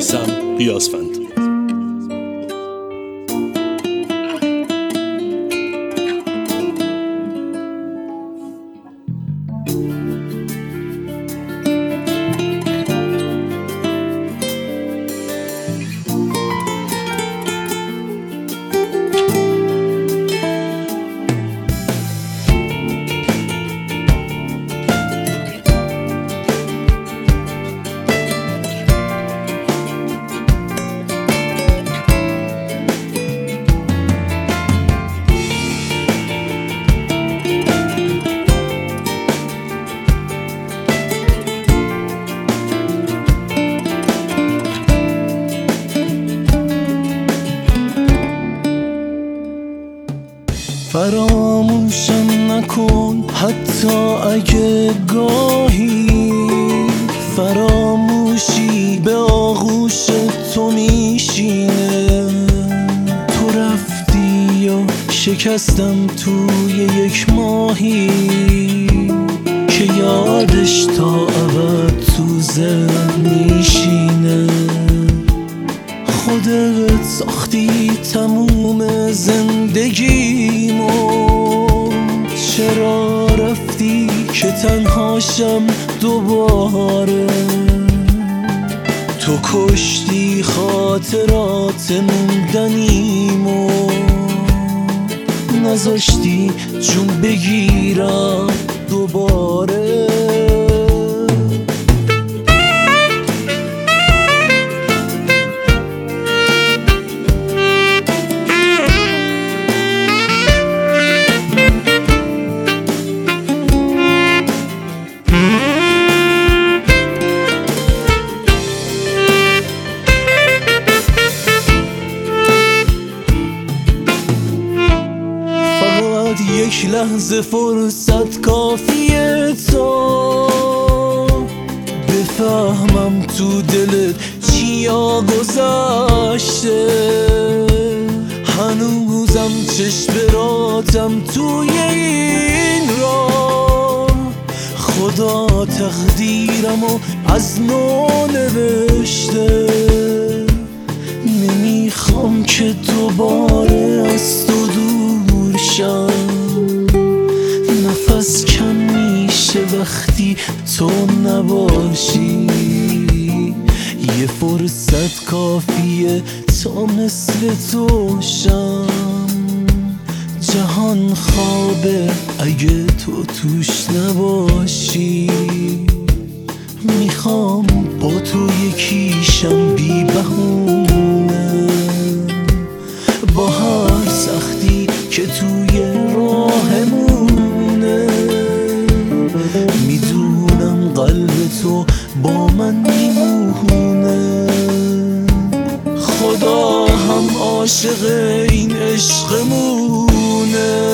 میثم غیاسفند. فراموشم نکن حتی اگه گاهی فراموشی به آغوش تو میشینه. تو رفتی یا شکستم توی یک ماهی که یادش تا ابد تو ذهن میشینه. خودت ساختی تموم زندگیمو، چرا رفتی که تنهاشم دوباره؟ تو کشتی خاطرات موندنیمو، نذاشتی جون بگیرم دوباره. یک لحظه فرصت کافیه تا بفهمم تو دلت چیا گذشته. هنوزم چشم براتم توی این راه، خدا تقدیرمو از نو نوشته. نمیخوام که دوباره از تو دور شم، نفس کم میشه وقتی تو نباشی. یه فرصت کافیه تا مثل تو شم. جهان خوابه اگه تو توش نباشی. میخوام با تو یکیشم بی بهونه، با هر سختی که توی راهمونه. میدونم قلب تو با من میمونه، خدا هم عاشق این عشقمونه.